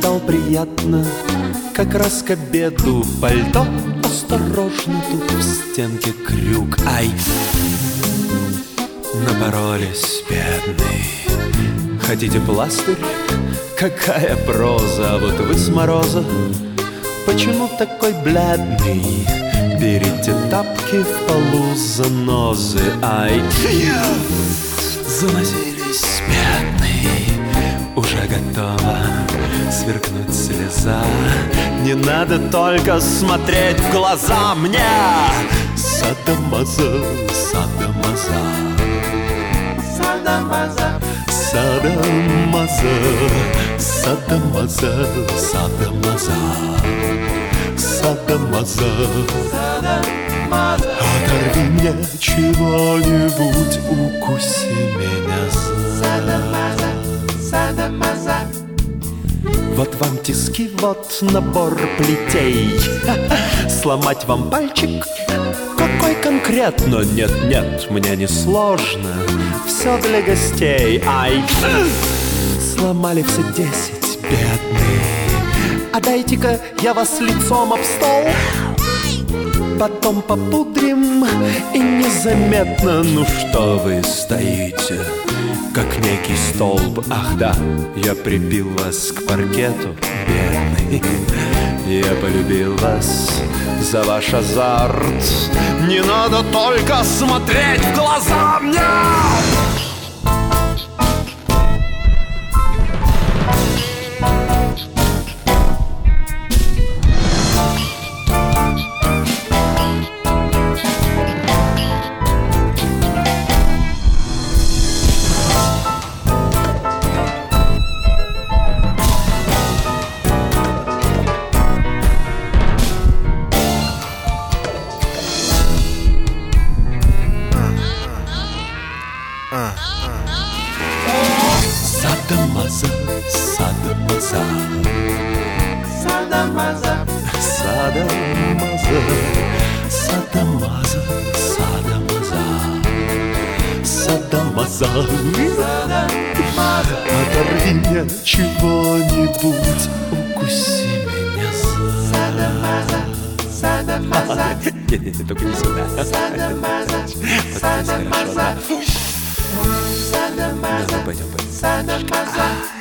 стал приятно, как раз к обеду. Пальто осторожно, тут в стенке крюк. Ай, напоролись, бедный. Хотите пластырь? Какая проза, а вот вы с мороза. Почему такой бледный? Берите тапки, в полу занозы. Ай, занозились, бедный. Уже готова сверкнуть слеза. Не надо только смотреть в глаза мне. Садомазо, садомазо, садомазо, садомазо, садомазо, садомазо, садомазо. Оторви мне чего-нибудь, укуси меня за. Вот вам тиски, вот набор плетей. Сломать вам пальчик? Какой конкретно? Нет, нет, мне не сложно. Все для гостей. Ай, сломали все 10, бедные. А дайте-ка я вас лицом об стол. Потом попудрим и незаметно. Ну что вы стоите, как некий столб? Ах да, я прибил вас к паркету, бедный. Я полюбил вас за ваш азарт. Не надо только смотреть в глаза мне. Садомазо, садомазо, садомазо, садомазо, садомазо, садомазо, садомазо. Оторви мне чего-нибудь, укуси меня за. Садомазо, нет, только не сюда. Садомазо, садомазо. Пойдем.